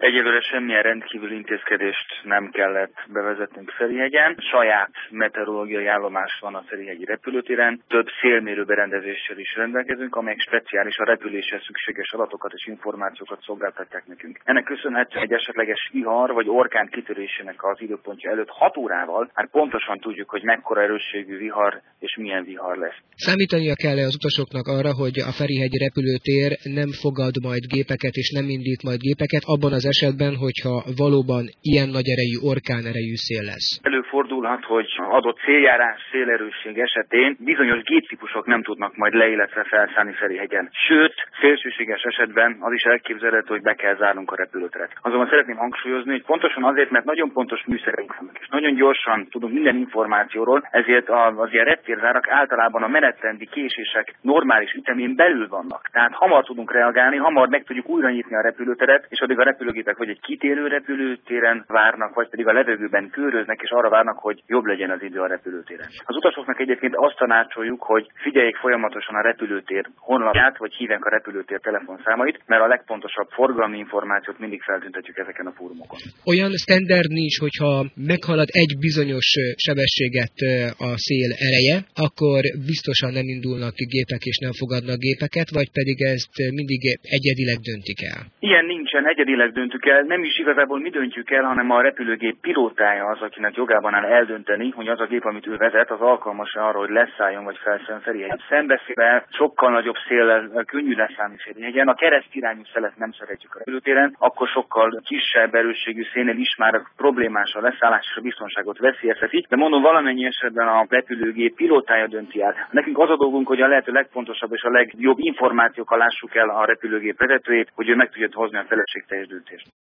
Egyelőre semmilyen rendkívüli intézkedést nem kellett bevezetnünk Ferihegyen. Saját meteorológiai állomás van a ferihegyi repülőtéren. Több szélmérő berendezéssel is rendelkezünk, amelyek speciális a repüléshez szükséges adatokat és információkat szolgáltatják nekünk. Ennek köszönhetően egy esetleges vihar vagy orkán kitörésének az időpontja előtt 6 órával már pontosan tudjuk, hogy mekkora erősségű vihar és milyen vihar lesz. Számítania kell-e az utasoknak arra, hogy a ferihegyi repülőtér nem fogad majd gépeket és nem indít majd gépeket abban az esetben, hogyha valóban ilyen nagy erejű orkán erejű szél lesz? Előfordulhat, hogy adott céljárás, szélerősség esetén bizonyos géptípusok nem tudnak majd le, illetve felszállni Ferihegyen. Sőt, szélsőséges esetben az is elképzelhető, hogy be kell zárnunk a repülőteret. Azonban szeretném hangsúlyozni, hogy pontosan azért, mert nagyon pontos műszereink vannak, és nagyon gyorsan tudunk minden információról, ezért az ilyen reptérzárak általában a menetrendi késések normális ütemén belül vannak. Tehát hamar tudunk reagálni, hamar meg tudjuk újra nyitni a repülőteret, és addig a repülőgépek vagy egy kitérő repülőtéren várnak, vagy pedig a levegőben köröznek, és arra várnak, hogy jobb legyen az idő a repülőtéren. Az utasoknak egyébként azt tanácsoljuk, hogy figyeljék folyamatosan a repülőtér honlapját, vagy hívják a repülőtér telefonszámait, mert a legfontosabb forgalmi információt mindig feltüntetjük ezeken a fórumokon. Olyan standard nincs, hogyha meghalad egy bizonyos sebességet a szél ereje, akkor biztosan nem indulnak gépek és nem fogadnak gépeket, vagy pedig ezt mindig egyedileg döntik el? Ilyen nincsen, egyedileg döntük el, nem is igazából mi döntjük el, hanem a repülőgép pilótája az, akinek jogában áll eldönteni, hogy az a gép, amit ő vezet, az alkalmas arra, hogy leszálljon vagy felszálljon Ferihegyen. Szembeszélve sokkal nagyobb széllel könnyű leszállni Ferihegyen. A keresztirányú szelet nem szeretjük a repülőtéren, akkor sokkal kisebb erősségű szénnél is már problémás a leszállás és a biztonságot veszélyezteti. De mondom, valamennyi esetben a repülőgép pilótája dönti el. Nekünk az a dolgunk, hogy a lehető legfontosabb és a legjobb információkkal lássuk el a repülőgép vezetőjét, hogy ő meg tudja hozni a felelősségteljes döntést.